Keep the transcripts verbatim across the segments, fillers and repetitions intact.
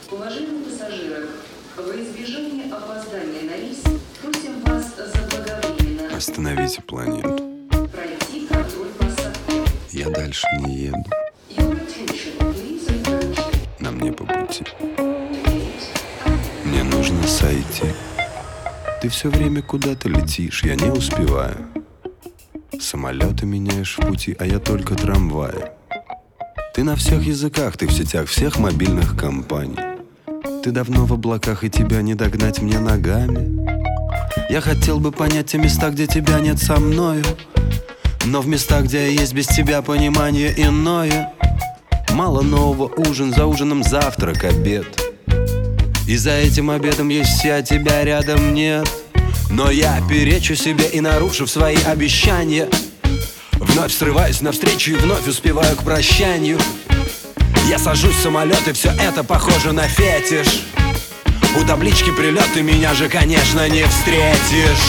Уважаемые пассажиры, во избежание опоздания на рейс просим вас заблаговременно Остановите планету. пройти контроль посадки. Я дальше не еду. Your attention, please approach На мне по пути. gate. Мне нужно сойти. Ты все время куда-то летишь, я не успеваю. Самолеты меняешь в пути, а я только трамваи. Ты на всех языках, ты в сетях всех мобильных компаний. Ты давно в облаках, и тебя не догнать мне ногами. Я хотел бы понять те места, где тебя нет со мною, но в местах, где есть без тебя понимание иное. Мало нового, ужин за ужином, завтрак, обед. И за этим обедом есть все, а тебя рядом нет. Но я перечу себе и, нарушив свои обещания, вновь срываюсь навстречу и вновь успеваю к прощанию. Я сажусь в самолет, и все это похоже на фетиш. У таблички прилет, ты меня же, конечно, не встретишь.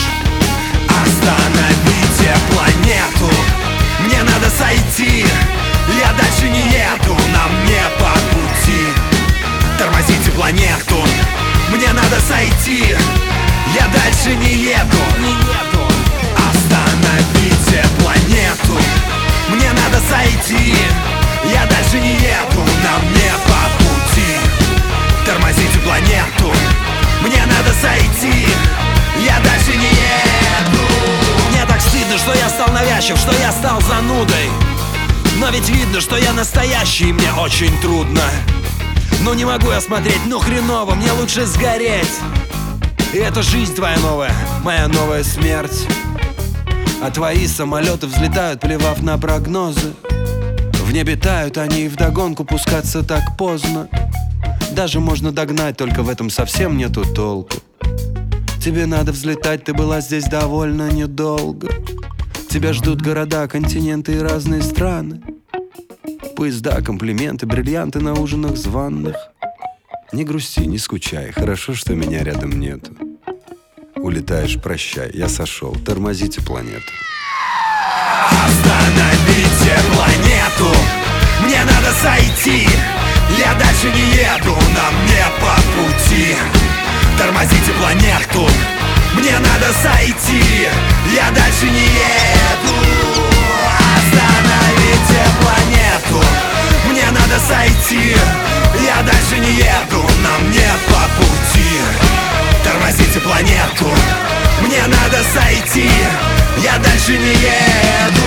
Остановите планету, мне надо сойти. Я дальше не еду, нам не по пути. Тормозите планету, мне надо сойти. Я дальше не еду, не еду. Остановите планету, мне надо сойти. Я дальше не еду, нам не по пути. Тормозите планету, мне надо сойти. Я дальше не еду. Мне так стыдно, что я стал навязчив, что я стал занудой. Но ведь видно, что я настоящий, и мне очень трудно. Ну не могу я смотреть, ну хреново, мне лучше сгореть. И это жизнь твоя новая, моя новая смерть. А твои самолеты взлетают, плевав на прогнозы. В небе тают они, и вдогонку пускаться так поздно. Даже можно догнать, только в этом совсем нету толку. Тебе надо взлетать, ты была здесь довольно недолго. Тебя ждут города, континенты и разные страны. Поезда, комплименты, бриллианты на ужинах званных. Не грусти, не скучай, хорошо, что меня рядом нету. Улетаешь, прощай, я сошел, тормозите планету. Остановите планету, мне надо сойти. Я дальше не еду, нам не по пути. Тормозите планету, мне надо сойти. Я дальше не еду. Остановите планету, мне надо сойти. Я дальше не еду, нам не по пути. Тормозите планету, мне надо сойти. Я дальше не еду.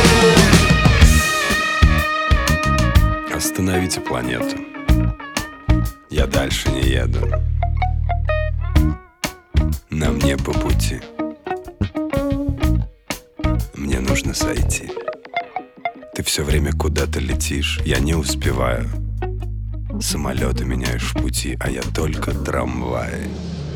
Остановите планету, я дальше не еду. Нам не по пути. Мне нужно сойти. Ты все время куда-то летишь, я не успеваю. Самолеты меняешь в пути, а я только трамваи.